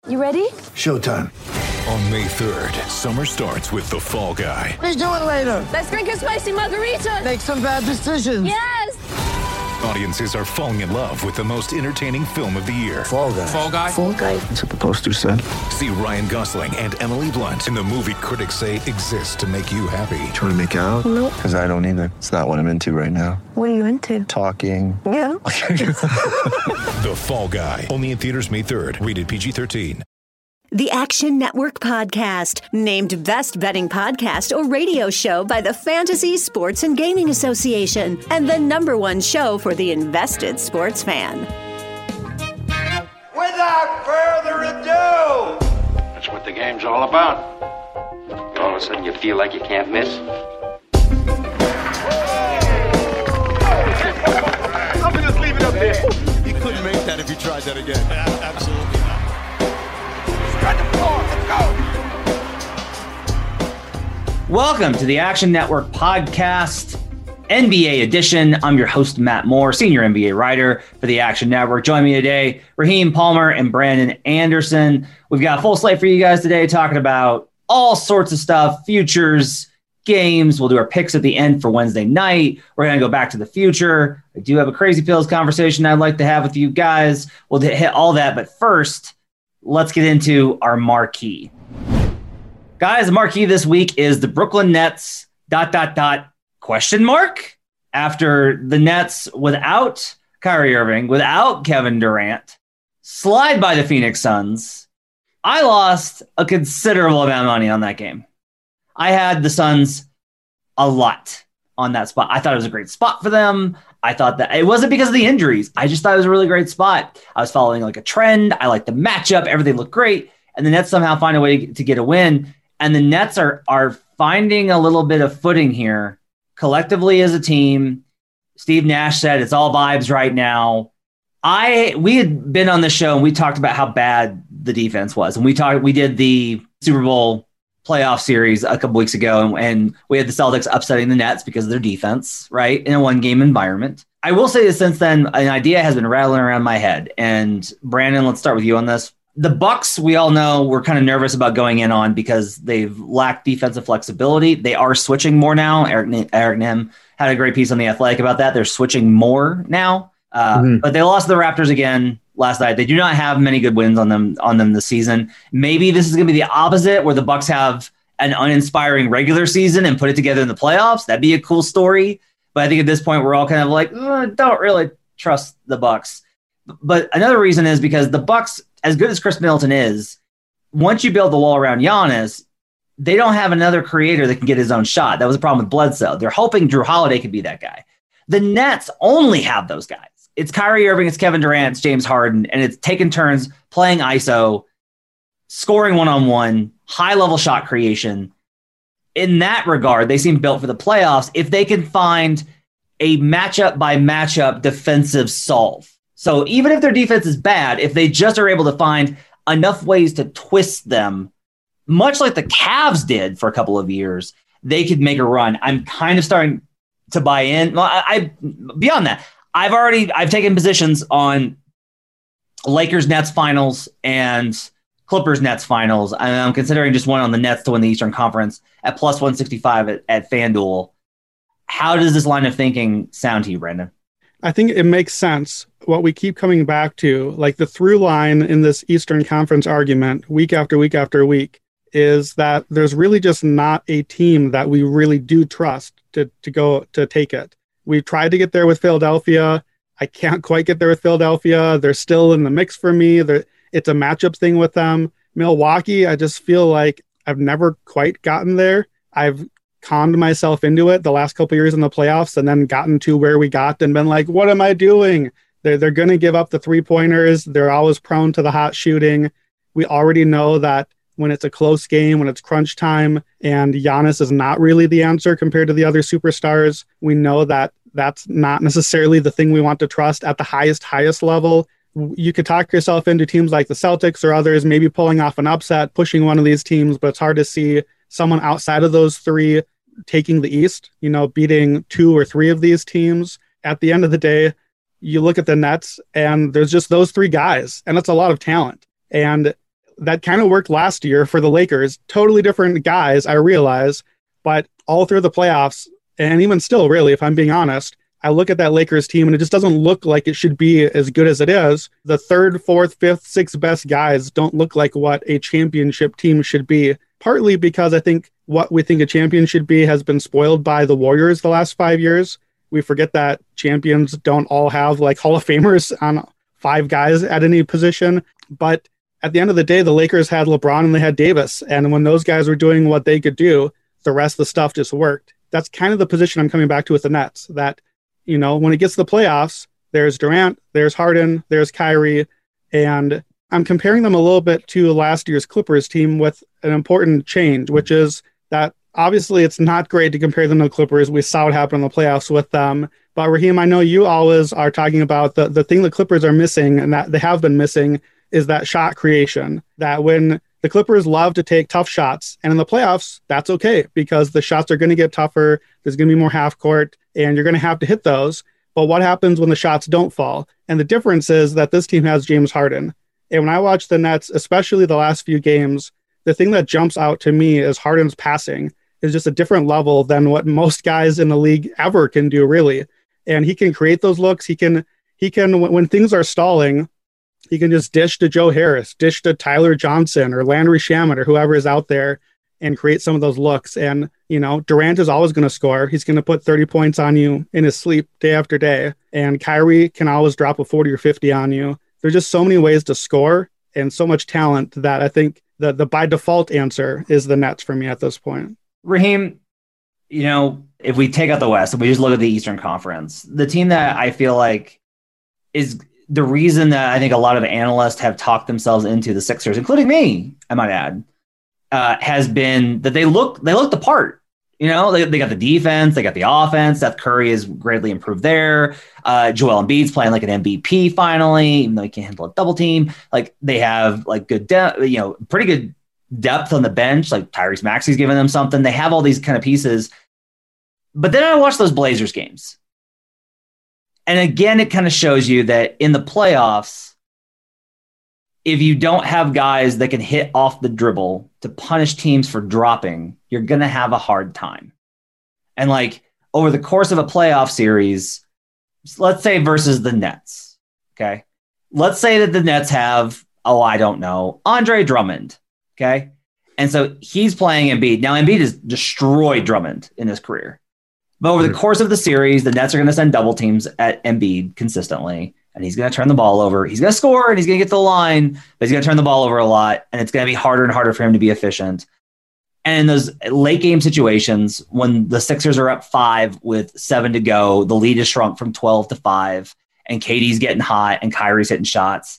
You ready? Showtime. On May 3rd, summer starts with The Fall Guy. Let's do it later. Let's drink a spicy margarita. Make some bad decisions. Yes! Audiences are falling in love with the most entertaining film of the year. Fall Guy. Fall Guy? Fall Guy. That's what the poster said. See Ryan Gosling and Emily Blunt in the movie critics say exists to make you happy. Trying to make it out? Nope. Because I don't either. It's not what I'm into right now. What are you into? Talking. Yeah. The Fall Guy. Only in theaters May 3rd. Rated PG-13. The Action Network Podcast, named Best Betting Podcast or Radio Show by the Fantasy Sports and Gaming Association, and the #1 show for the invested sports fan. Without further ado, That's what the game's all about. All of a sudden you feel like you can't miss. I'm gonna just leave it up there. You couldn't make that if you tried that again. Absolutely not. Spread the floor, let's go. Welcome to the Action Network Podcast, NBA edition. I'm your host, Matt Moore, senior NBA writer for the Action Network. Join me today, Raheem Palmer and Brandon Anderson. We've got a full slate for you guys today, talking about all sorts of stuff, futures, games. We'll do our picks at the end for Wednesday night. We're going to go back to the future. I do have a Crazy Pills conversation I'd like to have with you guys. We'll hit all that, but first, let's get into our marquee. Guys, the marquee this week is the Brooklyn Nets, ... question mark? After the Nets, without Kyrie Irving, without Kevin Durant, slide by the Phoenix Suns. I lost a considerable amount of money on that game. I had the Suns a lot on that spot. I thought it was a great spot for them. I thought that it wasn't because of the injuries. I just thought it was a really great spot. I was following like a trend. I liked the matchup. Everything looked great. And the Nets somehow find a way to get a win. And the Nets are finding a little bit of footing here collectively as a team. Steve Nash said it's all vibes right now. We had been on the show and we talked about how bad the defense was. And we did the Super Bowl playoff series a couple weeks ago, and we had the Celtics upsetting the Nets because of their defense, right, in a one-game environment. I will say that since then, an idea has been rattling around my head. And Brandon, let's start with you on this. The Bucks, we all know, we're kind of nervous about going in on because they've lacked defensive flexibility. They are switching more now. Eric Nehm had a great piece on The Athletic about that. They're switching more now. But they lost to the Raptors again last night. They do not have many good wins on them this season. Maybe this is going to be the opposite, where the Bucks have an uninspiring regular season and put it together in the playoffs. That'd be a cool story. But I think at this point, we're all kind of like, don't really trust the Bucks. But another reason is because the Bucks, as good as Chris Middleton is, once you build the wall around Giannis, they don't have another creator that can get his own shot. That was a problem with Bledsoe. They're hoping Drew Holiday could be that guy. The Nets only have those guys. It's Kyrie Irving, it's Kevin Durant, it's James Harden, and it's taking turns playing ISO, scoring one-on-one, high-level shot creation. In that regard, they seem built for the playoffs if they can find a matchup-by-matchup defensive solve. So even if their defense is bad, if they just are able to find enough ways to twist them, much like the Cavs did for a couple of years, they could make a run. I'm kind of starting to buy in. Well, beyond that, I've taken positions on Lakers Nets finals and Clippers Nets finals. I'm considering just one on the Nets to win the Eastern Conference at plus 165 at FanDuel. How does this line of thinking sound to you, Brandon? I think it makes sense. What we keep coming back to, like the through line in this Eastern Conference argument week after week after week, is that there's really just not a team that we really do trust to go to take it. We tried to get there with Philadelphia. I can't quite get there with Philadelphia. They're still in the mix for me. It's a matchup thing with them. Milwaukee, I just feel like I've never quite gotten there. I've conned myself into it the last couple of years in the playoffs and then gotten to where we got and been like, what am I doing? They're going to give up the three-pointers. They're always prone to the hot shooting. We already know that when it's a close game, when it's crunch time, and Giannis is not really the answer compared to the other superstars, we know that that's not necessarily the thing we want to trust at the highest level. You could talk yourself into teams like the Celtics or others, maybe pulling off an upset, pushing one of these teams, but it's hard to see someone outside of those three taking the East, beating two or three of these teams. At the end of the day, you look at the Nets and there's just those three guys, and it's a lot of talent. And that kind of worked last year for the Lakers. Totally different guys, I realize, but all through the playoffs, and even still, really, if I'm being honest, I look at that Lakers team and it just doesn't look like it should be as good as it is. The third, fourth, fifth, sixth best guys don't look like what a championship team should be, partly because I think what we think a champion should be has been spoiled by the Warriors the last 5 years. We forget that champions don't all have like Hall of Famers on 5 guys at any position. But at the end of the day, the Lakers had LeBron and they had Davis. And when those guys were doing what they could do, the rest of the stuff just worked. That's kind of the position I'm coming back to with the Nets, that, you know, when it gets to the playoffs, there's Durant, there's Harden, there's Kyrie, and I'm comparing them a little bit to last year's Clippers team with an important change, which is that obviously it's not great to compare them to the Clippers. We saw what happened in the playoffs with them. But Raheem, I know you always are talking about the thing the Clippers are missing, and that they have been missing, is that shot creation. That when the Clippers love to take tough shots, and in the playoffs, that's okay, because the shots are going to get tougher. There's going to be more half court, and you're going to have to hit those. But what happens when the shots don't fall? And the difference is that this team has James Harden. And when I watch the Nets, especially the last few games, the thing that jumps out to me is Harden's passing is just a different level than what most guys in the league ever can do, really. And he can create those looks. He can, when things are stalling, he can just dish to Joe Harris, dish to Tyler Johnson or Landry Shamet or whoever is out there and create some of those looks. And, you know, Durant is always going to score. He's going to put 30 points on you in his sleep day after day. And Kyrie can always drop a 40 or 50 on you. There's just so many ways to score and so much talent that I think the by default answer is the Nets for me at this point. Raheem, you know, if we take out the West and we just look at the Eastern Conference, the team that I feel like is the reason that I think a lot of analysts have talked themselves into the Sixers, including me, I might add, has been that they look the part. You know, they got the defense, they got the offense. Seth Curry has greatly improved there. Joel Embiid's playing like an MVP finally, even though he can't handle a double team. Like they have like good depth, you know, pretty good depth on the bench. Like Tyrese Maxey's giving them something. They have all these kind of pieces. But then I watch those Blazers games. And again, it kind of shows you that in the playoffs, if you don't have guys that can hit off the dribble to punish teams for dropping, you're going to have a hard time. And like over the course of a playoff series, let's say versus the Nets, okay? Let's say that the Nets have, I don't know, Andre Drummond, okay? And so he's playing Embiid. Now, Embiid has destroyed Drummond in his career. But over the course of the series, the Nets are going to send double teams at Embiid consistently, and he's going to turn the ball over. He's going to score, and he's going to get to the line, but he's going to turn the ball over a lot, and it's going to be harder and harder for him to be efficient. And in those late game situations, when the Sixers are up 5 with 7 to go, the lead is shrunk from 12 to 5, and KD's getting hot, and Kyrie's hitting shots.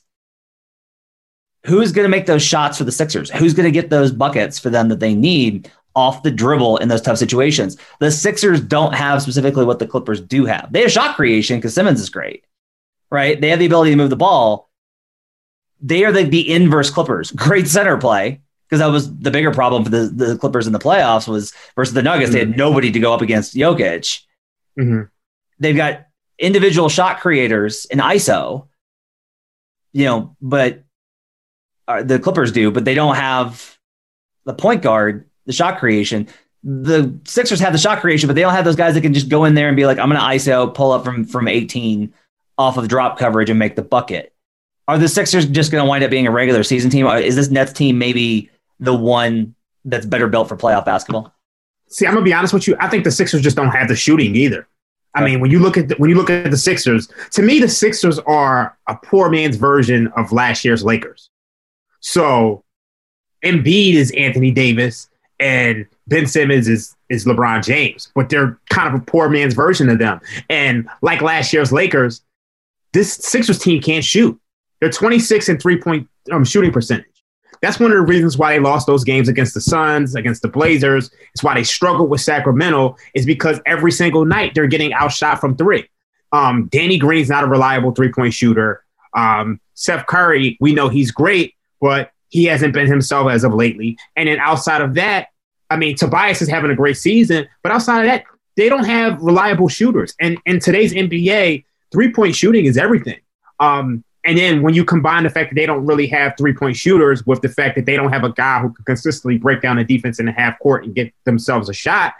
Who's going to make those shots for the Sixers? Who's going to get those buckets for them that they need off the dribble in those tough situations? The Sixers don't have specifically what the Clippers do have. They have shot creation because Simmons is great, right? They have the ability to move the ball. They are the inverse Clippers. Great center play, because that was the bigger problem for the Clippers in the playoffs was versus the Nuggets. They had nobody to go up against Jokic. Mm-hmm. They've got individual shot creators in ISO, you know, but the Clippers do, but they don't have the point guard, the shot creation. The Sixers have the shot creation, but they don't have those guys that can just go in there and be like, I'm going to ISO, pull up from 18 off of drop coverage and make the bucket. Are the Sixers just going to wind up being a regular season team? Is this Nets team maybe the one that's better built for playoff basketball? See, I'm going to be honest with you. I think the Sixers just don't have the shooting either. I mean, when you look at the Sixers, to me, the Sixers are a poor man's version of last year's Lakers. So Embiid is Anthony Davis and Ben Simmons is LeBron James, but they're kind of a poor man's version of them. And like last year's Lakers, this Sixers team can't shoot. They're 26 in 3-point shooting percentage. That's one of the reasons why they lost those games against the Suns, against the Blazers. It's why they struggled with Sacramento, is because every single night they're getting outshot from 3. Danny Green's not a reliable 3-point shooter. Seth Curry, we know he's great, but he hasn't been himself as of lately. And then outside of that, I mean, Tobias is having a great season, but outside of that, they don't have reliable shooters. And in today's NBA, 3-point shooting is everything. And then when you combine the fact that they don't really have 3-point shooters with the fact that they don't have a guy who can consistently break down the defense in the half court and get themselves a shot,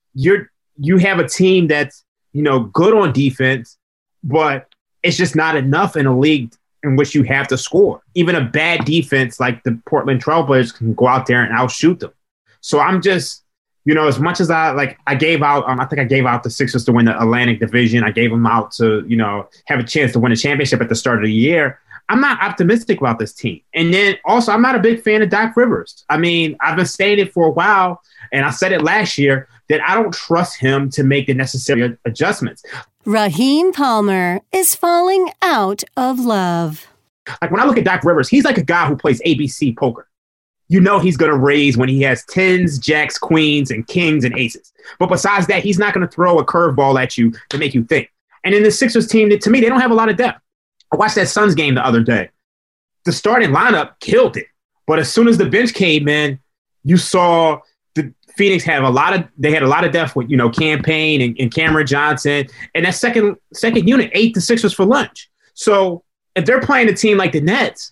you have a team that's, good on defense, but it's just not enough in a league in which you have to score. Even a bad defense like the Portland Trailblazers can go out there and outshoot them. So I'm just, as much as I gave out, I think I gave out the Sixers to win the Atlantic Division. I gave them out to, have a chance to win a championship at the start of the year. I'm not optimistic about this team. And then also, I'm not a big fan of Doc Rivers. I mean, I've been saying it for a while, and I said it last year, that I don't trust him to make the necessary adjustments. Raheem Palmer is falling out of love. Like when I look at Doc Rivers, he's like a guy who plays ABC poker. He's going to raise when he has tens, jacks, queens, and kings and aces. But besides that, he's not going to throw a curveball at you to make you think. And in the Sixers team, to me, they don't have a lot of depth. I watched that Suns game the other day. The starting lineup killed it. But as soon as the bench came in, you saw the Phoenix had a lot of depth with, Campaign and Cameron Johnson. And that second unit ate the Sixers for lunch. So if they're playing a team like the Nets,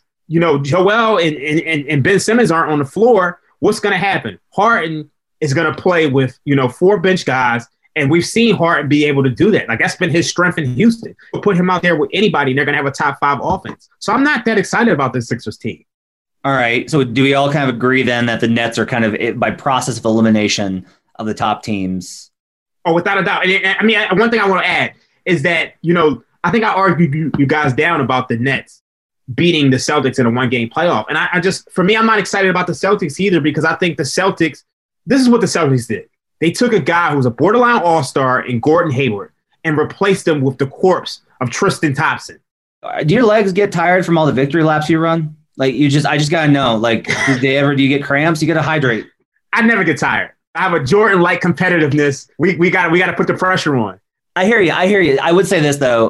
Joel and Ben Simmons aren't on the floor, what's going to happen? Harden is going to play with, 4 bench guys. And we've seen Harden be able to do that. Like, that's been his strength in Houston. We'll put him out there with anybody, and they're going to have a top 5 offense. So I'm not that excited about this Sixers team. All right. So do we all kind of agree then that the Nets are kind of, by process of elimination of the top teams? Oh, without a doubt. And one thing I want to add is that, I think I argued you guys down about the Nets beating the Celtics in a 1-game playoff. And I'm not excited about the Celtics either, because I think the Celtics, this is what the Celtics did. They took a guy who was a borderline all-star in Gordon Hayward and replaced him with the corpse of Tristan Thompson. Do your legs get tired from all the victory laps you run? Like, I just got to know, like, do you get cramps? You got to hydrate. I never get tired. I have a Jordan-like competitiveness. We got to put the pressure on. I hear you. I would say this though.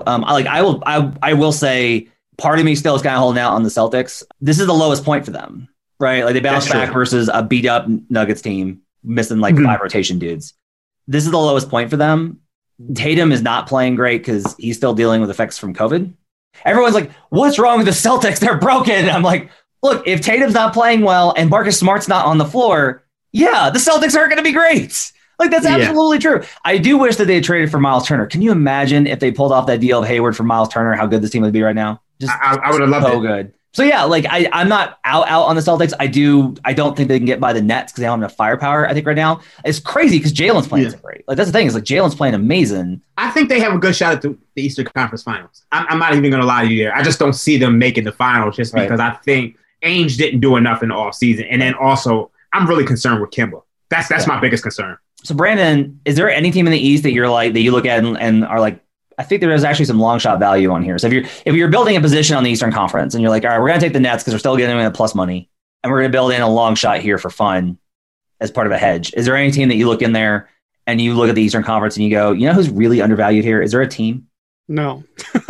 I will say part of me still is kind of holding out on the Celtics. This is the lowest point for them, right? Like, they bounced back versus a beat up Nuggets team, missing like 5 rotation dudes. This is the lowest point for them. Tatum is not playing great because he's still dealing with effects from COVID. Everyone's like, what's wrong with the Celtics? They're broken. I'm like, look, if Tatum's not playing well and Marcus Smart's not on the floor, yeah, the Celtics aren't going to be great. Like, that's absolutely true. I do wish that they had traded for Miles Turner. Can you imagine if they pulled off that deal of Hayward for Miles Turner, how good this team would be right now? I would have loved it. So good. So yeah, like I'm not out on the Celtics. I don't think they can get by the Nets because they don't have enough firepower. I think right now it's crazy because Jalen's playing so great. Like, that's the thing, is like Jalen's playing amazing. I think they have a good shot at the Eastern Conference Finals. I'm not even going to lie to you there. I just don't see them making the finals just because I think Ainge didn't do enough in the offseason. And then also, I'm really concerned with Kemba. That's my biggest concern. So Brandon, is there any team in the East that you're like, that you look at and are like, I think there is actually some long shot value on here. So if you're building a position on the Eastern Conference and you're like, all right, we're going to take the Nets because we're still getting them plus money, and we're going to build in a long shot here for fun as part of a hedge. Is there any team that you look in there and you look at the Eastern Conference and you go, who's really undervalued here? Is there a team? No.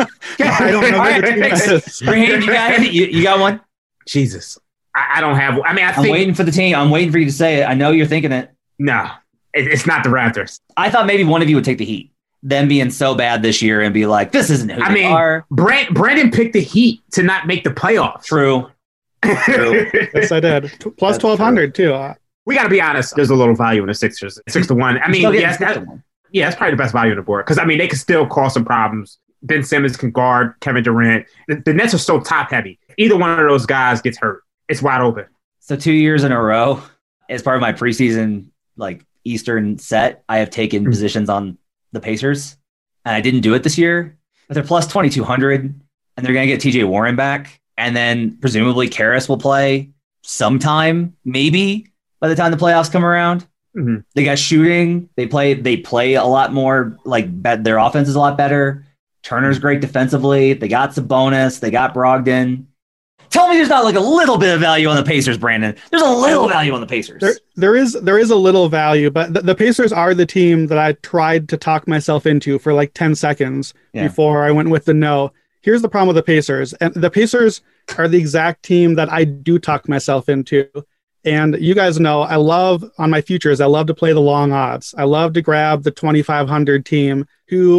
I don't know who the team is. Raheem, you got one? Jesus. I don't have. I mean, I'm waiting for the team. I'm waiting for you to say it. I know you're thinking it. No, it's not the Raptors. I thought maybe one of you would take the Heat. Them being so bad this year and be like, this isn't who they are. Brandon picked the Heat to not make the playoffs. True. Yes, I did. Plus 1,200 too. We got to be honest. There's a little value in the Sixers. 6-1. I mean, that's probably the best value on the board because they can still cause some problems. Ben Simmons can guard Kevin Durant. The Nets are so top heavy. Either one of those guys gets hurt, it's wide open. So 2 years in a row, as part of my preseason Eastern set, I have taken positions on the Pacers, and I didn't do it this year, but they're plus 2,200, and they're going to get TJ Warren back, and then presumably Karras will play sometime, maybe by the time the playoffs come around. Mm-hmm. They got shooting. They play a lot more, their offense is a lot better. Turner's great defensively. They got Sabonis. They got Brogdon. Tell me there's not a little bit of value on the Pacers, Brandon. There's a little value on the Pacers. There is a little value, but the Pacers are the team that I tried to talk myself into for 10 seconds before I went with the no. Here's the problem with the Pacers. And the Pacers are the exact team that I do talk myself into. And you guys know, on my futures, I love to play the long odds. I love to grab the 2,500 team who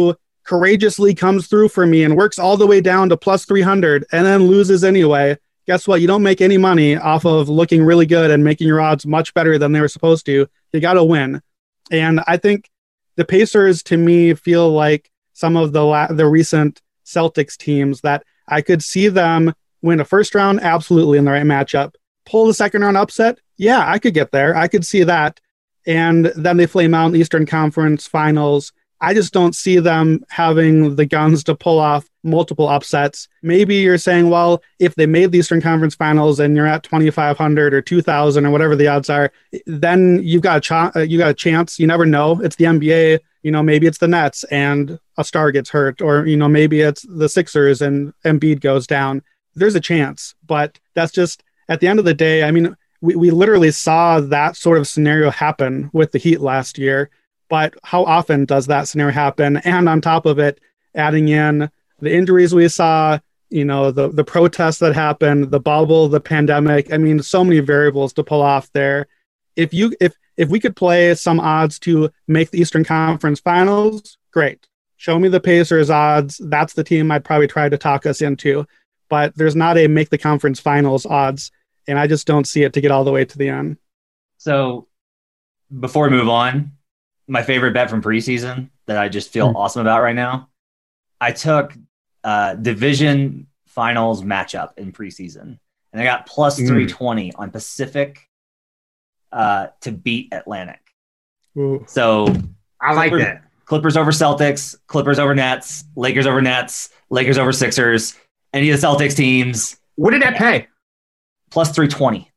courageously comes through for me and works all the way down to plus 300 and then loses anyway, guess what? You don't make any money off of looking really good and making your odds much better than they were supposed to. You got to win. And I think the Pacers, to me, feel like some of the recent Celtics teams that I could see them win a first round, absolutely in the right matchup. Pull the second round upset, yeah, I could get there. I could see that. And then they flame out in the Eastern Conference Finals. I just don't see them having the guns to pull off multiple upsets. Maybe you're saying, well, if they made the Eastern Conference Finals and you're at 2,500 or 2,000 or whatever the odds are, then you've got a chance. You never know. It's the NBA. Maybe it's the Nets and a star gets hurt, or maybe it's the Sixers and Embiid goes down. There's a chance, but that's just at the end of the day. I mean, we literally saw that sort of scenario happen with the Heat last year. But how often does that scenario happen? And on top of it, adding in the injuries we saw, the protests that happened, the bubble, the pandemic. I mean, so many variables to pull off there. If we could play some odds to make the Eastern Conference Finals, great. Show me the Pacers odds. That's the team I'd probably try to talk us into. But there's not a make the conference finals odds, and I just don't see it to get all the way to the end. So before we move on, my favorite bet from preseason that I just feel awesome about right now, I took division finals matchup in preseason, and I got plus 320 on Pacific to beat Atlantic. Ooh. So I like that. Clippers over Celtics, Clippers over Nets, Lakers over Nets, Lakers over Sixers, any of the Celtics teams. What did that pay? Plus 320.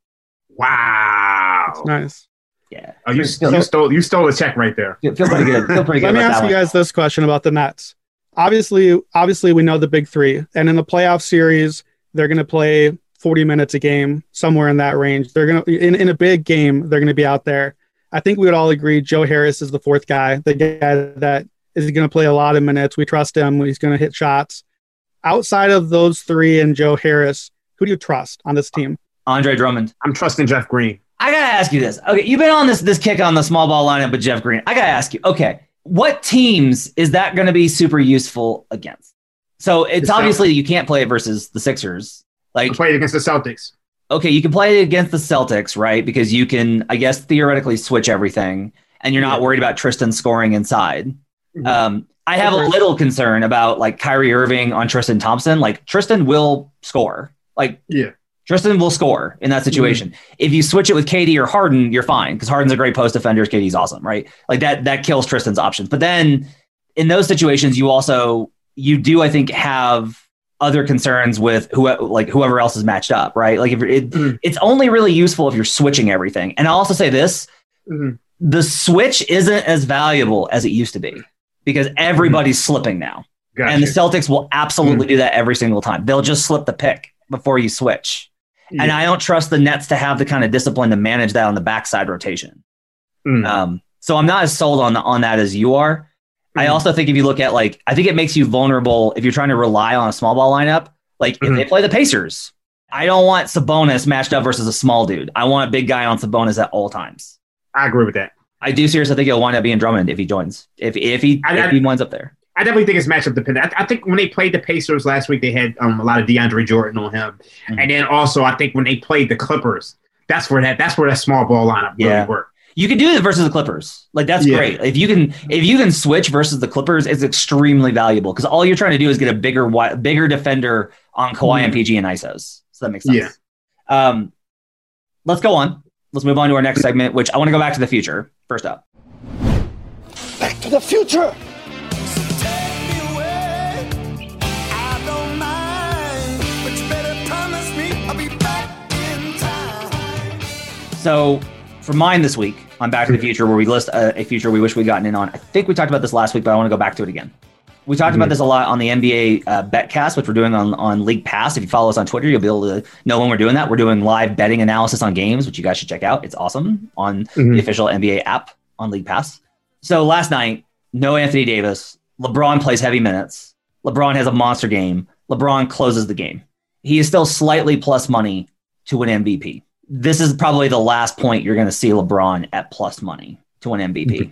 Wow. That's nice. Yeah. Oh, you stole a check right there. Feel pretty good. Let me ask you guys this question about the Nets. Obviously, we know the big three, and in the playoff series, they're going to play 40 minutes a game, somewhere in that range. They're going to in a big game, they're going to be out there. I think we would all agree Joe Harris is the fourth guy, the guy that is going to play a lot of minutes. We trust him. He's going to hit shots. Outside of those three and Joe Harris, who do you trust on this team? Andre Drummond. I'm trusting Jeff Green. I got to ask you this. Okay, you've been on this kick on the small ball lineup with Jeff Green. I got to ask you, okay, what teams is that going to be super useful against? So it's obviously you can't play it versus the Sixers. Like play it against the Celtics. Okay, you can play it against the Celtics, right? Because you can, I guess, theoretically switch everything, and you're not worried about Tristan scoring inside. Mm-hmm. I have a little concern about like Kyrie Irving on Tristan Thompson. Like Tristan will score. Tristan will score in that situation. Mm-hmm. If you switch it with KD or Harden, you're fine because Harden's a great post defender. KD's awesome, right? Like that kills Tristan's options. But then in those situations, you do, I think, have other concerns with whoever else is matched up, right? Like if it's only really useful if you're switching everything. And I'll also say this, the switch isn't as valuable as it used to be because everybody's slipping now. Gotcha. And the Celtics will absolutely do that every single time. They'll just slip the pick before you switch. Yeah. And I don't trust the Nets to have the kind of discipline to manage that on the backside rotation. So I'm not as sold on that as you are. I also think if you look at I think it makes you vulnerable if you're trying to rely on a small ball lineup. Like if they play the Pacers, I don't want Sabonis matched up versus a small dude. I want a big guy on Sabonis at all times. I agree with that. I do seriously think he'll wind up being Drummond if he joins. If he winds up there. I definitely think it's matchup dependent. I think when they played the Pacers last week, they had a lot of DeAndre Jordan on him, and then also I think when they played the Clippers, that's where that small ball lineup really worked. You can do it versus the Clippers. That's great. If you can switch versus the Clippers, it's extremely valuable because all you're trying to do is get a bigger defender on Kawhi and PG and ISOs. So that makes sense. Yeah. Let's go on. Let's move on to our next segment, which I want to go back to the future. First up. Back to the future. So for mine this week on Back to the Future, where we list a future we wish we'd gotten in on, I think we talked about this last week, but I want to go back to it again. We talked about this a lot on the NBA Betcast, which we're doing on League Pass. If you follow us on Twitter, you'll be able to know when we're doing that. We're doing live betting analysis on games, which you guys should check out. It's awesome on the official NBA app on League Pass. So last night, no Anthony Davis. LeBron plays heavy minutes. LeBron has a monster game. LeBron closes the game. He is still slightly plus money to win MVP. This is probably the last point you're going to see LeBron at plus money to win MVP.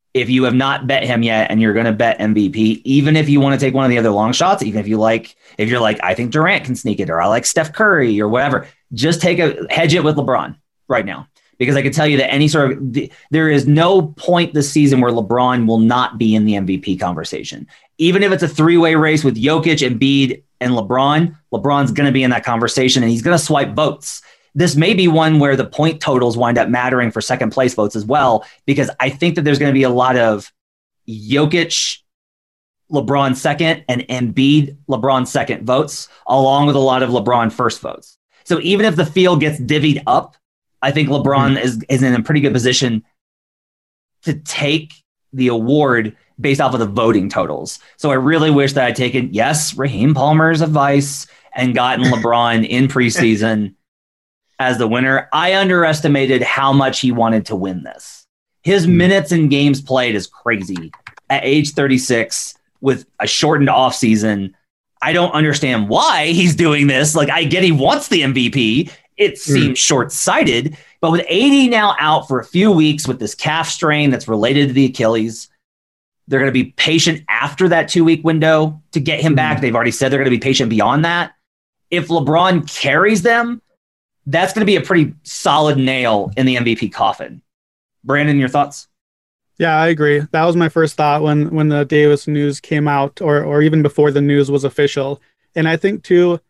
if you have not bet him yet and you're going to bet MVP, even if you want to take one of the other long shots, even if you're like, I think Durant can sneak it, or I like Steph Curry or whatever, just hedge it with LeBron right now. Because I can tell you that there is no point this season where LeBron will not be in the MVP conversation. Even if it's a three-way race with Jokic, Embiid, and LeBron's going to be in that conversation, and he's going to swipe votes. This may be one where the point totals wind up mattering for second place votes as well, because I think that there's going to be a lot of Jokic, LeBron second, and Embiid, LeBron second votes, along with a lot of LeBron first votes. So even if the field gets divvied up, I think LeBron is in a pretty good position to take the award based off of the voting totals. So I really wish that I'd taken, Raheem Palmer's advice and gotten LeBron in preseason as the winner. I underestimated how much he wanted to win this. His minutes and games played is crazy at age 36 with a shortened offseason. I don't understand why he's doing this. Like, I get he wants the MVP. It seems short-sighted, but with AD now out for a few weeks with this calf strain that's related to the Achilles, they're going to be patient after that 2-week window to get him back. They've already said they're going to be patient beyond that. If LeBron carries them, that's going to be a pretty solid nail in the MVP coffin. Brandon, your thoughts? Yeah, I agree. That was my first thought when the Davis news came out, or even before the news was official. And I think too,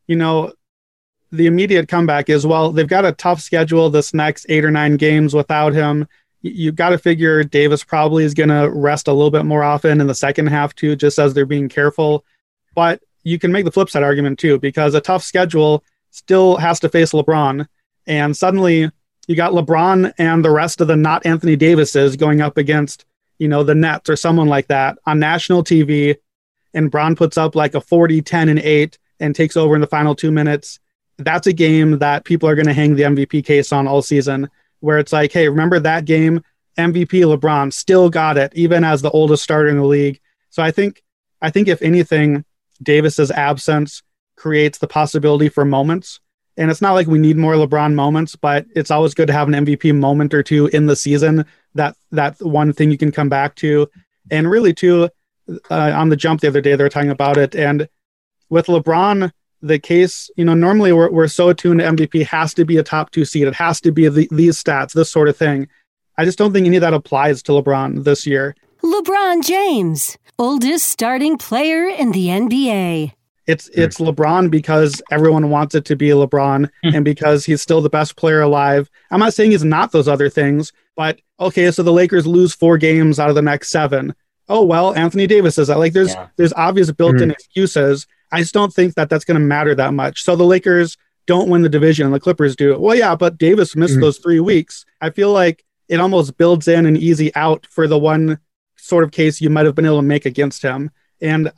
the immediate comeback is, well, they've got a tough schedule this next 8 or 9 games without him. You've got to figure Davis probably is going to rest a little bit more often in the second half too, just as they're being careful. But you can make the flip side argument too, because a tough schedule still has to face LeBron. And suddenly you got LeBron and the rest of the not Anthony Davises going up against, the Nets or someone like that on national TV. And Bron puts up like a 40, 10, and 8 and takes over in the final 2 minutes. That's a game that people are going to hang the MVP case on all season, where it's like, hey, remember that game? MVP LeBron still got it, even as the oldest starter in the league. So I think if anything, Davis's absence creates the possibility for moments. And it's not like we need more LeBron moments, but it's always good to have an MVP moment or two in the season. That one thing you can come back to. And really too, on the jump the other day, they were talking about it. And with LeBron, the case, normally we're so attuned to MVP has to be a top 2 seed. It has to be these stats, this sort of thing. I just don't think any of that applies to LeBron this year. LeBron James, oldest starting player in the NBA. It's LeBron because everyone wants it to be LeBron and because he's still the best player alive. I'm not saying he's not those other things, but okay, so the Lakers lose 4 games out of the next 7. Oh, well, Anthony Davis is that. Like, there's obvious built-in excuses. I just don't think that that's going to matter that much. So the Lakers don't win the division and the Clippers do. Well, yeah, but Davis missed those 3 weeks. I feel like it almost builds in an easy out for the one sort of case you might have been able to make against him. And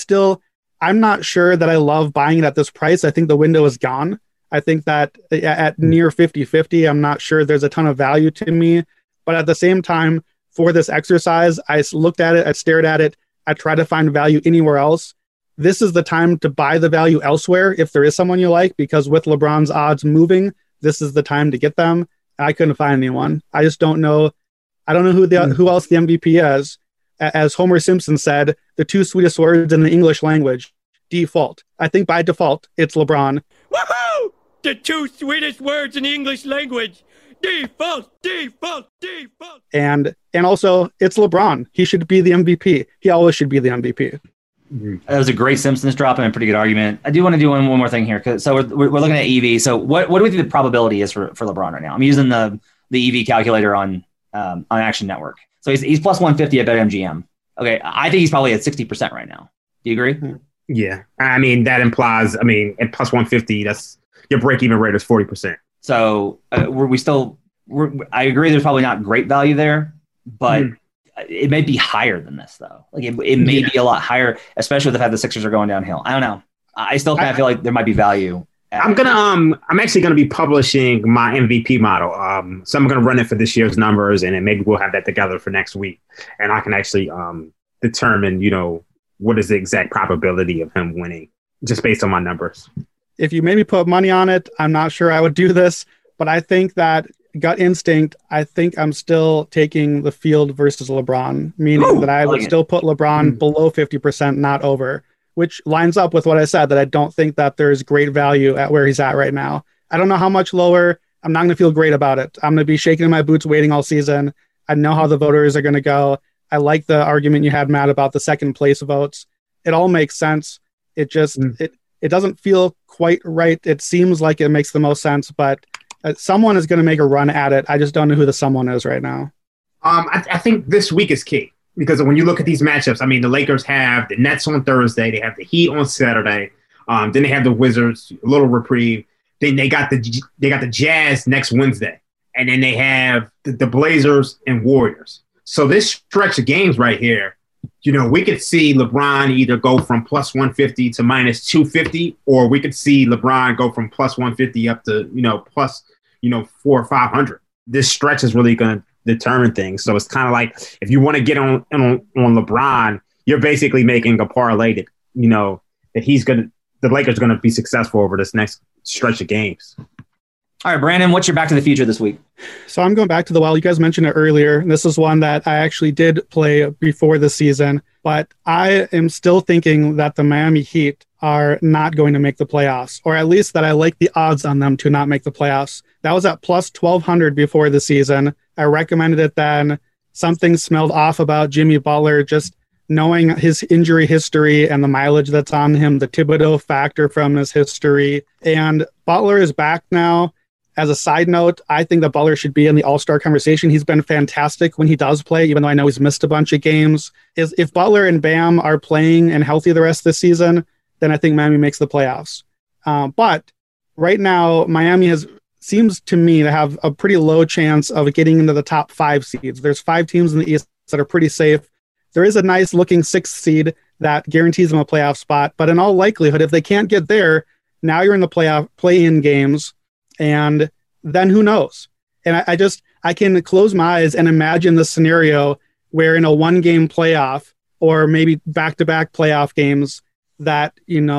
I'm not sure that I love buying it at this price. I think the window is gone. I think that at near 50-50, I'm not sure there's a ton of value to me. But at the same time, for this exercise, I looked at it, I stared at it, I tried to find value anywhere else. This is the time to buy the value elsewhere if there is someone you like, because with LeBron's odds moving, this is the time to get them. I couldn't find anyone. I just don't know. I don't know who else the MVP is. As Homer Simpson said, the 2 sweetest words in the English language, default. I think by default, it's LeBron. Woohoo! The 2 sweetest words in the English language. Default, default, default. And also, it's LeBron. He should be the MVP. He always should be the MVP. That was a great Simpsons drop and a pretty good argument. I do want to do one more thing here. So we're looking at EV. So what do we think the probability is for LeBron right now? I'm using the EV calculator on Action Network. So he's plus 150 at BetMGM. Okay, I think he's probably at 60% right now. Do you agree? Yeah. I mean, that implies, at plus 150, that's your break-even rate is 40%. So I agree there's probably not great value there, but it may be higher than this, though. Like it may be a lot higher, especially with the fact the Sixers are going downhill. I don't know. I still kind of feel like there might be value. I'm actually gonna be publishing my MVP model. So I'm gonna run it for this year's numbers, and then maybe we'll have that together for next week, and I can actually determine, what is the exact probability of him winning just based on my numbers. If you made me put money on it, I'm not sure I would do this, but I think that gut instinct, I think I'm still taking the field versus LeBron, meaning that I would still put LeBron below 50%, not over, which lines up with what I said, that I don't think that there's great value at where he's at right now. I don't know how much lower. I'm not going to feel great about it. I'm going to be shaking in my boots waiting all season. I know how the voters are going to go. I like the argument you had, Matt, about the second place votes. It all makes sense. It just, it doesn't feel quite right. It seems like it makes the most sense, but someone is going to make a run at it. I just don't know who the someone is right now. I think this week is key because when you look at these matchups, I mean, the Lakers have the Nets on Thursday. They have the Heat on Saturday. Then they have the Wizards, a little reprieve. Then they got the Jazz next Wednesday. And then they have the Blazers and Warriors. So this stretch of games right here, you know, we could see LeBron either go from plus 150 to minus 250, or we could see LeBron go from plus 150 up to, plus, 400 or 500. This stretch is really going to determine things. So it's kind of like if you want to get on LeBron, you're basically making a parlay that, that the Lakers are going to be successful over this next stretch of games. All right, Brandon, what's your Back to the Future this week? So I'm going back to the well. You guys mentioned it earlier. This is one that I actually did play before the season, but I am still thinking that the Miami Heat are not going to make the playoffs, or at least that I like the odds on them to not make the playoffs. That was at plus 1,200 before the season. I recommended it then. Something smelled off about Jimmy Butler, just knowing his injury history and the mileage that's on him, the Thibodeau factor from his history. And Butler is back now. As a side note, I think that Butler should be in the All-Star conversation. He's been fantastic when he does play, even though I know he's missed a bunch of games. If Butler and Bam are playing and healthy the rest of the season, then I think Miami makes the playoffs. But right now, Miami seems to me to have a pretty low chance of getting into the top 5 seeds. There's 5 teams in the East that are pretty safe. There is a nice looking 6th seed that guarantees them a playoff spot. But in all likelihood, if they can't get there, now you're in the play-in games. And then who knows? And I can close my eyes and imagine the scenario where in a 1-game playoff or maybe back-to-back playoff games that,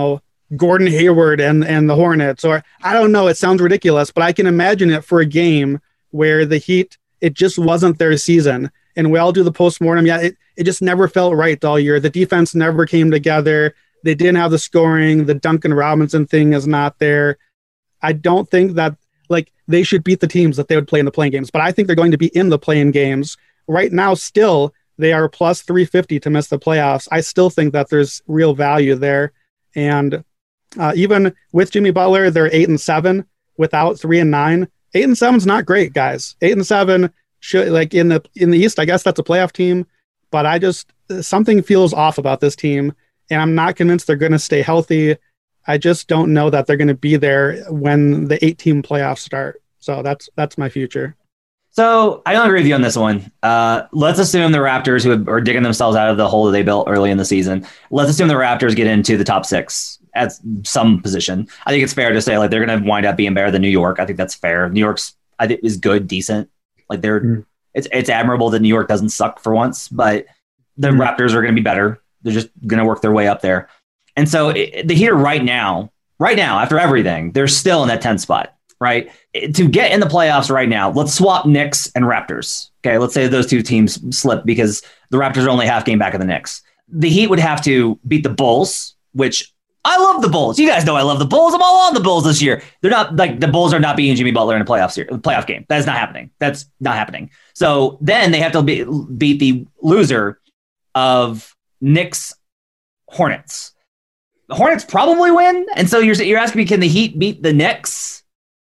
Gordon Hayward and the Hornets, or I don't know, it sounds ridiculous, but I can imagine it for a game where the Heat, it just wasn't their season. And we all do the postmortem. Yeah, it just never felt right all year. The defense never came together. They didn't have the scoring. The Duncan Robinson thing is not there. I don't think that they should beat the teams that they would play in the playing games, but I think they're going to be in the playing games. Right now, still, they are plus 350 to miss the playoffs. I still think that there's real value there. And even with Jimmy Butler, they're 8-7 without 3-9. 8-7 is not great, guys. 8-7 should, in the East, I guess that's a playoff team, but something feels off about this team, and I'm not convinced they're going to stay healthy. I just don't know that they're going to be there when the 8-team playoffs start. So that's my future. So I don't agree with you on this one. Let's assume the Raptors, who are digging themselves out of the hole that they built early in the season, let's assume the Raptors get into the top 6 at some position. I think it's fair to say they're going to wind up being better than New York. I think that's fair. New York's, I think, is good, decent. It's admirable that New York doesn't suck for once, but the Raptors are going to be better. They're just going to work their way up there. And so the Heat are right now, after everything, they're still in that 10th spot, right? To get in the playoffs right now, let's swap Knicks and Raptors. Okay, let's say those 2 teams slip because the Raptors are only half game back of the Knicks. The Heat would have to beat the Bulls, which I love the Bulls. You guys know I love the Bulls. I'm all on the Bulls this year. They're not the Bulls are not beating Jimmy Butler in a playoff game. That is not happening. That's not happening. So then they have to beat the loser of Knicks Hornets. The Hornets probably win, and so you're asking me, can the Heat beat the Knicks?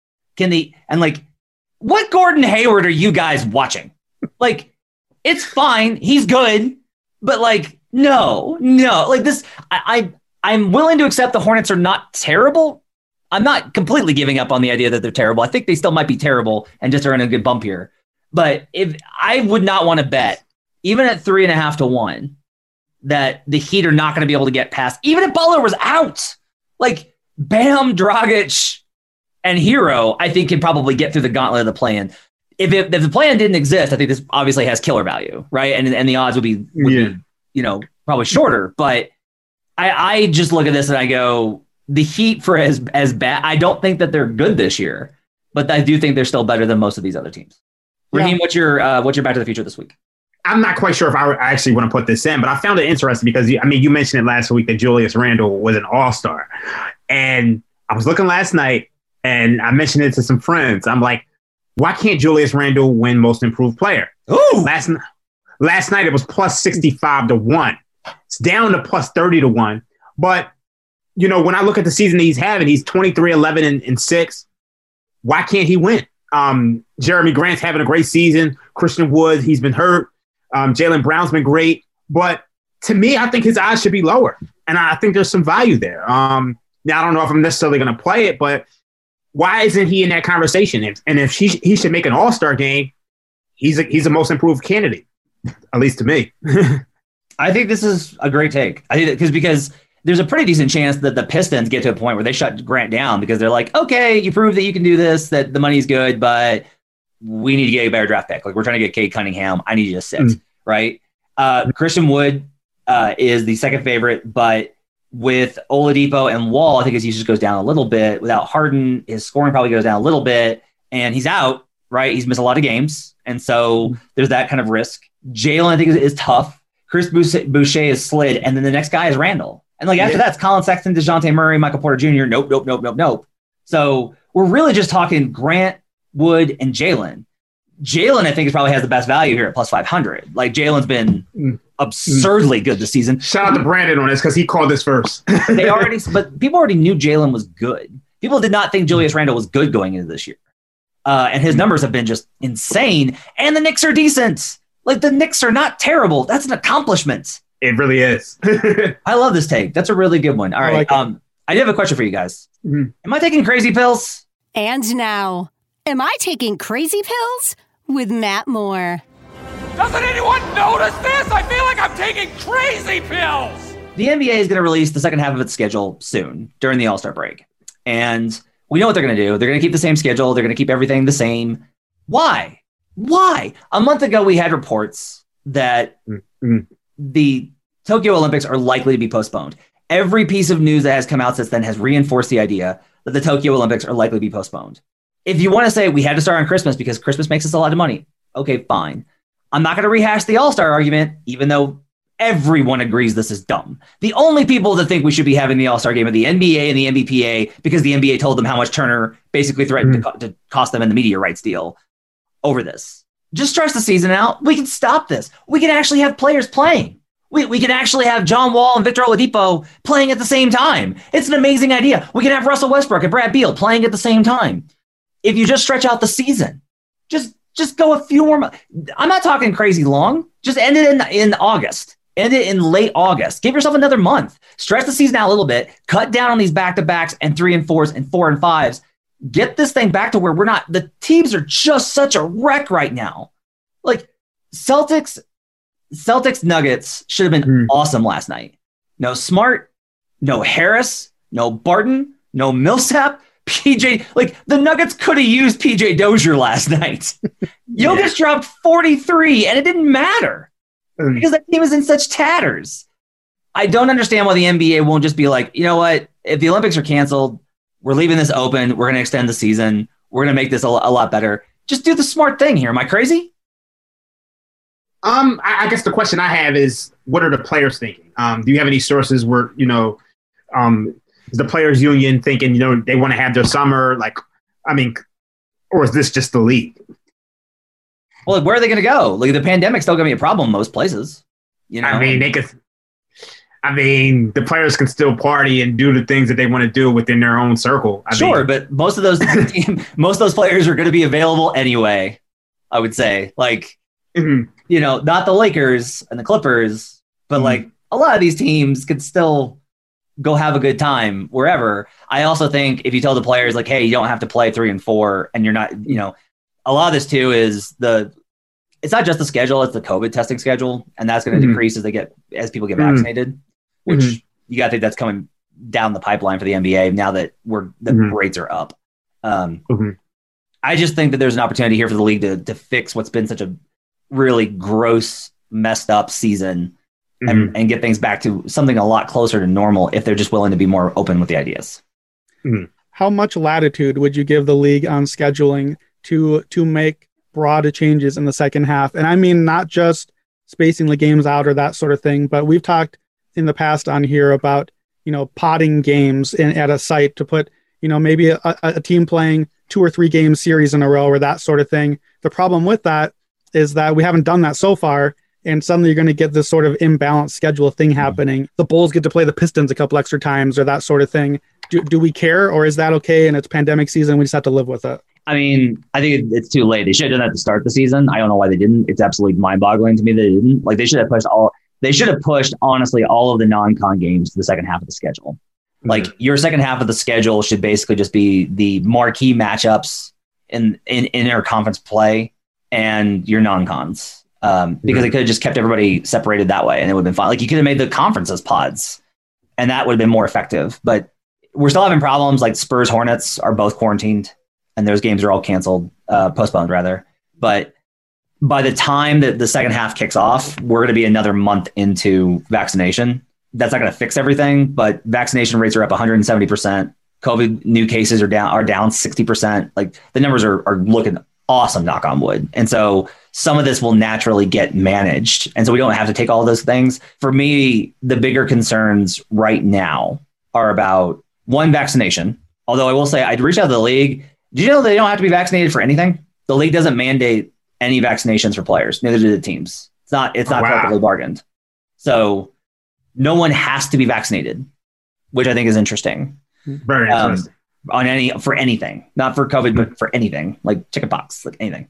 What Gordon Hayward are you guys watching? It's fine, he's good, but no, this. I'm willing to accept the Hornets are not terrible. I'm not completely giving up on the idea that they're terrible. I think they still might be terrible and just are in a good bump here. But if I would not want to bet, even at 3.5 to 1. That the Heat are not going to be able to get past, even if Butler was out. Bam, Dragic, and Hero, I think, can probably get through the gauntlet of the play-in. If the play-in didn't exist, I think this obviously has killer value, right? And the odds would be probably shorter. But I just look at this and I go, the Heat, for as bad, I don't think that they're good this year. but I do think they're still better than most of these other teams. Raheem, what's your Back to the Future this week? I'm not quite sure if I actually want to put this in, but I found it interesting because, you mentioned it last week that Julius Randle was an all-star. And I was looking last night, and I mentioned it to some friends. I'm like, why can't Julius Randle win Most Improved Player? Ooh! Last night it was plus 65 to 1. It's down to plus 30 to 1. But, when I look at the season that he's having, he's 23, 11, and 6. Why can't he win? Jeremy Grant's having a great season. Christian Wood, he's been hurt. Jaylen Brown's been great. But to me, I think his odds should be lower. And I think there's some value there. Now, I don't know if I'm necessarily going to play it, but why isn't he in that conversation? And if he should make an all-star game, he's a most improved candidate, at least to me. I think this is a great take. I think because there's a pretty decent chance that the Pistons get to a point where they shut Grant down because they're like, okay, you proved that you can do this, that the money's good, but we need to get a better draft pick. Like, we're trying to get Cade Cunningham. I need you to sit, right? Christian Wood is the second favorite, but with Oladipo and Wall, I think his usage goes down a little bit. Without Harden, his scoring probably goes down a little bit, and he's out, right? He's missed a lot of games, and so there's that kind of risk. Jalen, I think, is tough. Chris Boucher is slid, and then the next guy is Randall. And after that, it's Colin Sexton, DeJounte Murray, Michael Porter Jr. Nope. So we're really just talking Grant, Wood, and Jalen. Jalen, I think, probably has the best value here at plus 500. Like, Jalen's been absurdly good this season. Shout out to Brandon on this because he called this first. But people already knew Jalen was good. People did not think Julius Randle was good going into this year. And his numbers have been just insane. And the Knicks are decent. Like, the Knicks are not terrible. That's an accomplishment. It really is. I love this take. That's a really good one. All right. I do have a question for you guys. Am I taking crazy pills? And now, am I taking crazy pills? With Matt Moore. Doesn't anyone notice this? I feel like I'm taking crazy pills. The NBA is going to release the second half of its schedule soon during the All-Star break. And we know what they're going to do. They're going to keep the same schedule. They're going to keep everything the same. Why? A month ago, we had reports that the Tokyo Olympics are likely to be postponed. Every piece of news that has come out since then has reinforced the idea that the Tokyo Olympics are likely to be postponed. If you want to say we had to start on Christmas because Christmas makes us a lot of money, okay, fine. I'm not going to rehash the All-Star argument, even though everyone agrees this is dumb. The only people that think we should be having the All-Star game are the NBA and the NBPA because the NBA told them how much Turner basically threatened to cost them in the media rights deal over this. Just stretch the season out. We can stop this. We can actually have players playing. We can actually have John Wall and Victor Oladipo playing at the same time. It's an amazing idea. We can have Russell Westbrook and Brad Beal playing at the same time. If you just stretch out the season, just go a few more months. I'm not talking crazy long. Just end it in August. End it in late August. Give yourself another month. Stretch the season out a little bit. Cut down on these back-to-backs and 3 and 4s and 4 and 5s. Get this thing back to where we're not. The teams are just such a wreck right now. Like, Celtics Nuggets should have been awesome last night. No Smart, no Harris, no Barton, no Millsap. PJ, like, the Nuggets could have used PJ Dozier last night. Jokic dropped 43 and it didn't matter because that team was in such tatters. I don't understand why the NBA won't just be like, you know what? If the Olympics are canceled, we're leaving this open. We're going to extend the season. We're going to make this a lot better. Just do the smart thing here. Am I crazy? I guess the question I have is, what are the players thinking? Do you have any sources where, is the players union thinking, they want to have their summer? Or is this just the league? Well, where are they going to go? Like, the pandemic's still going to be a problem in most places. The players can still party and do the things that they want to do within their own circle. But most of those players are going to be available anyway, I would say. Like, not the Lakers and the Clippers, but like a lot of these teams could still go have a good time wherever. I also think if you tell the players like, hey, you don't have to play 3 and 4 and you're not, a lot of this too is it's not just the schedule, it's the COVID testing schedule. And that's going to decrease as people get vaccinated, which you got to think that's coming down the pipeline for the NBA now that the rates are up. I just think that there's an opportunity here for the league to fix what's been such a really gross, messed up season and get things back to something a lot closer to normal if they're just willing to be more open with the ideas. how much latitude would you give the league on scheduling to make broad changes in the second half? And I mean, not just spacing the games out or that sort of thing, but we've talked in the past on here about, potting games at a site to put, maybe a team playing 2 or 3 game series in a row or that sort of thing. The problem with that is that we haven't done that so far. And suddenly you're going to get this sort of imbalanced schedule thing happening. The Bulls get to play the Pistons a couple extra times or that sort of thing. Do we care, or is that okay? And it's pandemic season. We just have to live with it. I mean, I think it's too late. They should have done that to start the season. I don't know why they didn't. It's absolutely mind-boggling to me that they didn't. Like, they should have pushed honestly all of the non-con games to the second half of the schedule. Like, your second half of the schedule should basically just be the marquee matchups in interconference play and your non-cons. Because they could have just kept everybody separated that way and it would have been fine. Like, you could have made the conferences pods and that would have been more effective. But we're still having problems. Like, Spurs Hornets are both quarantined and those games are all canceled, postponed rather. But by the time that the second half kicks off, we're going to be another month into vaccination. That's not going to fix everything, but vaccination rates are up 170%. COVID new cases are down 60%. Like, the numbers are looking awesome, knock on wood. And so some of this will naturally get managed. And so we don't have to take all those things. For me, the bigger concerns right now are about, one, vaccination. Although I will say, I'd reach out to the league. Do you know they don't have to be vaccinated for anything? The league doesn't mandate any vaccinations for players. Neither do the teams. It's not collectively bargained. So no one has to be vaccinated, which I think is interesting. Very interesting. For anything, not for COVID, but for anything like chickenpox, like anything.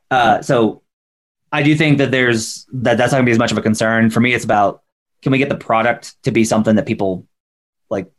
So I do think that that's not going to be as much of a concern. For me, it's about, can we get the product to be something that people like?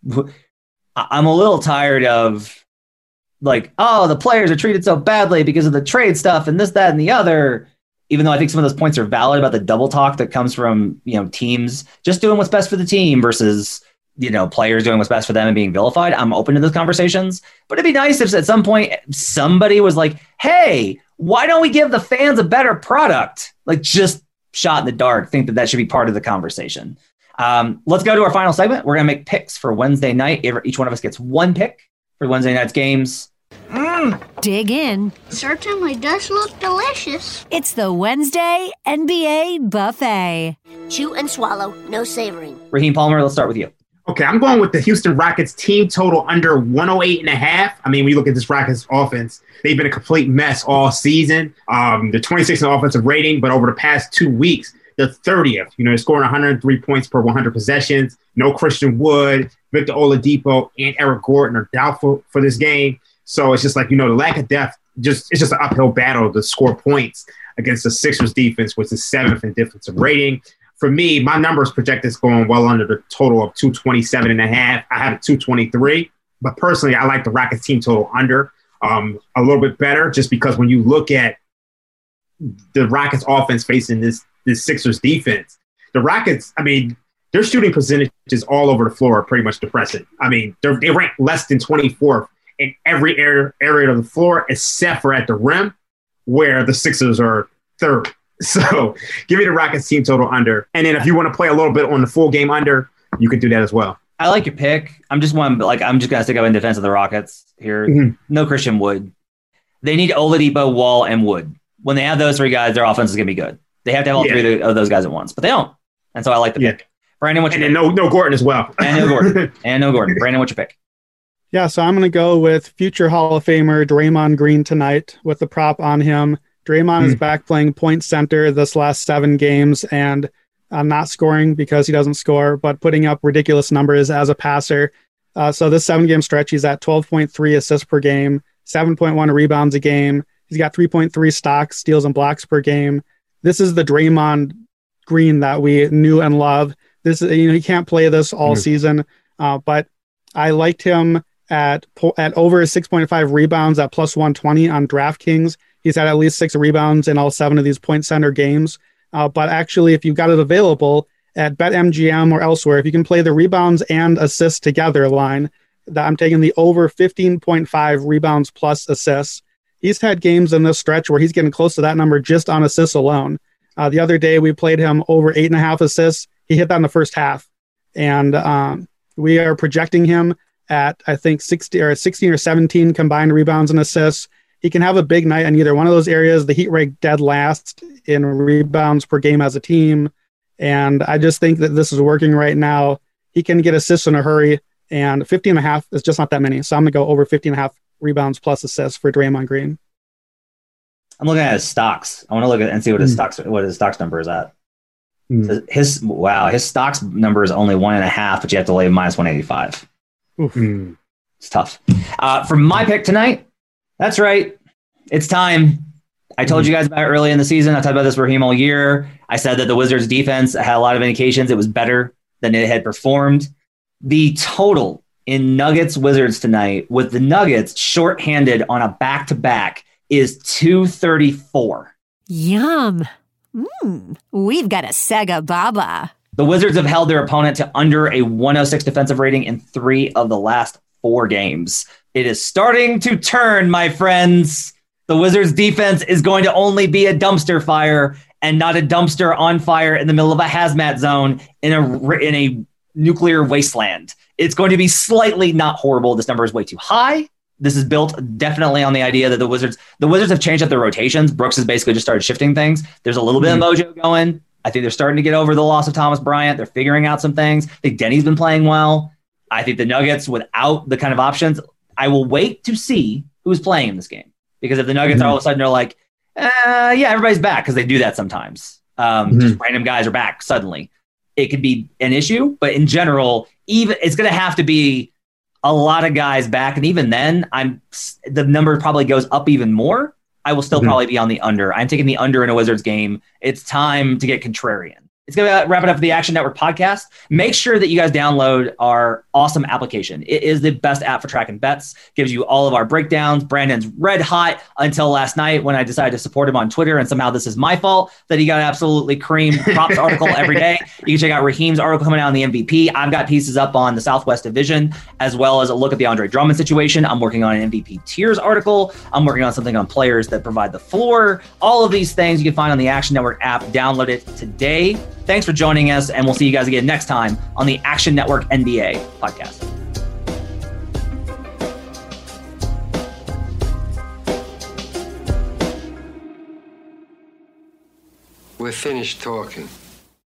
I'm a little tired of, like, oh, the players are treated so badly because of the trade stuff and this, that, and the other. Even though I think some of those points are valid about the double talk that comes from, teams just doing what's best for the team versus, players doing what's best for them and being vilified. I'm open to those conversations, but it'd be nice if at some point somebody was like, hey, why don't we give the fans a better product? Like, just shot in the dark. Think that should be part of the conversation. Let's go to our final segment. We're going to make picks for Wednesday night. Each one of us gets one pick for Wednesday night's games. Dig in. Certainly does look delicious. It's the Wednesday NBA Buffet. Chew and swallow, no savoring. Raheem Palmer, let's start with you. Okay, I'm going with the Houston Rockets team total under 108.5. I mean, when you look at this Rockets offense, they've been a complete mess all season. They're 26th in offensive rating, but over the past 2 weeks, they're 30th. They're scoring 103 points per 100 possessions. No Christian Wood, Victor Oladipo, and Eric Gordon are doubtful for this game. So it's just like, the lack of depth, it's just an uphill battle to score points against the Sixers defense, which is 7th in defensive rating. For me, my numbers project this going well under the total of 227.5. I have it 223, but personally, I like the Rockets team total under a little bit better, just because when you look at the Rockets offense facing this Sixers defense, the Rockets, I mean, their shooting percentages all over the floor are pretty much depressing. I mean, they rank less than 24th in every area of the floor, except for at the rim, where the Sixers are 3rd. So give me the Rockets team total under. And then if you want to play a little bit on the full game under, you can do that as well. I like your pick. I'm just going to stick up in defense of the Rockets here. Mm-hmm. No Christian Wood. They need Oladipo, Wall, and Wood. When they have those 3 guys, their offense is going to be good. They have to have all 3 of those guys at once, but they don't. And so I like the pick. Brandon, what's your pick? And no Gordon as well. And no Gordon. Brandon, what's your pick? Yeah, so I'm going to go with future Hall of Famer Draymond Green tonight with the prop on him. Draymond is back playing point center this last 7 games and not scoring because he doesn't score, but putting up ridiculous numbers as a passer. So this 7-game stretch, he's at 12.3 assists per game, 7.1 rebounds a game. He's got 3.3 stocks, steals, and blocks per game. This is the Draymond Green that we knew and love. This is, he can't play this all season, but I liked him at over 6.5 rebounds at plus 120 on DraftKings. He's had at least 6 rebounds in all 7 of these point center games. But actually, if you've got it available at BetMGM or elsewhere, if you can play the rebounds and assists together line, that I'm taking the over 15.5 rebounds plus assists. He's had games in this stretch where he's getting close to that number just on assists alone. The other day, we played him over 8.5 assists. He hit that in the first half. And we are projecting him at, I think, 16 or 17 combined rebounds and assists. He can have a big night in either one of those areas. The Heat rank dead last in rebounds per game as a team. And I just think that this is working right now. He can get assists in a hurry, and 50.5 is just not that many. So I'm going to go over 50.5 rebounds plus assists for Draymond Green. I'm looking at his stocks. I want to look at and see what his stocks number is at. So his stocks number is only 1.5, but you have to lay minus 185. It's tough. For my pick tonight, that's right. It's time. I told you guys about it early in the season. I talked about this for Raheem all year. I said that the Wizards defense had a lot of indications it was better than it had performed. The total in Nuggets Wizards tonight, with the Nuggets shorthanded on a back-to-back, is 234. Yum. We've got a Sega Baba. The Wizards have held their opponent to under a 106 defensive rating in 3 of the last 4 games. It is starting to turn, my friends. The Wizards defense is going to only be a dumpster fire and not a dumpster on fire in the middle of a hazmat zone in a nuclear wasteland. It's going to be slightly not horrible. This number is way too high. This is built definitely on the idea that the Wizards have changed up their rotations. Brooks has basically just started shifting things. There's a little bit of mojo going. I think they're starting to get over the loss of Thomas Bryant. They're figuring out some things. I think Denny's been playing well. I think the Nuggets, without the kind of options, I will wait to see who's playing in this game. Because if the Nuggets all of a sudden are like, yeah, everybody's back, because they do that sometimes. Just random guys are back suddenly. It could be an issue, but in general, even it's going to have to be a lot of guys back. And even then, the number probably goes up even more. I will still probably be on the under. I'm taking the under in a Wizards game. It's time to get contrarian. It's going to wrap it up for the Action Network podcast. Make sure that you guys download our awesome application. It is the best app for tracking bets. Gives you all of our breakdowns. Brandon's red hot until last night when I decided to support him on Twitter, and somehow this is my fault that he got absolutely creamed. Props article every day. You can check out Raheem's article coming out on the MVP. I've got pieces up on the Southwest Division, as well as a look at the Andre Drummond situation. I'm working on an MVP tiers article. I'm working on something on players that provide the floor. All of these things you can find on the Action Network app. Download it today. Thanks for joining us, and we'll see you guys again next time on the Action Network NBA podcast. We're finished talking.